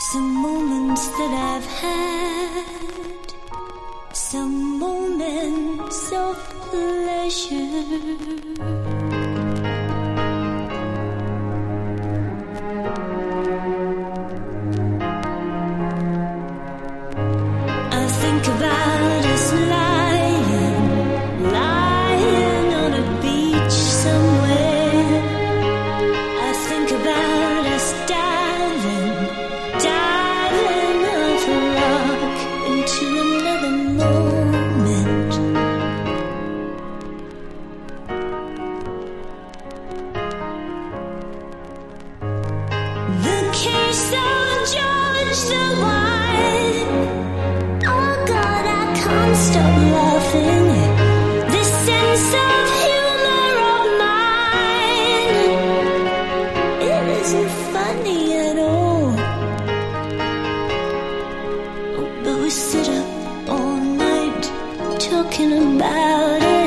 Some moments that I've had, some moments of pleasure. About us lying on a beach somewhere. I think about us diving off a rock into another moment. The case of George the Wise. Can't stop laughing. This sense of humor of mine, it isn't funny at all. Oh, but we sit up all night talking about it.